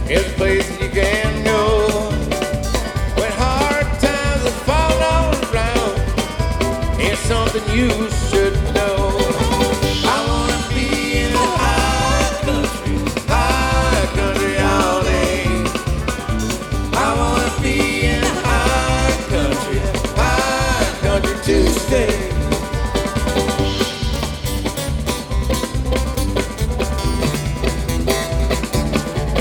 It's a place you can go when hard times are falling all around. It's something you should know. I wanna be in the high country all day. I wanna be in the high country to stay.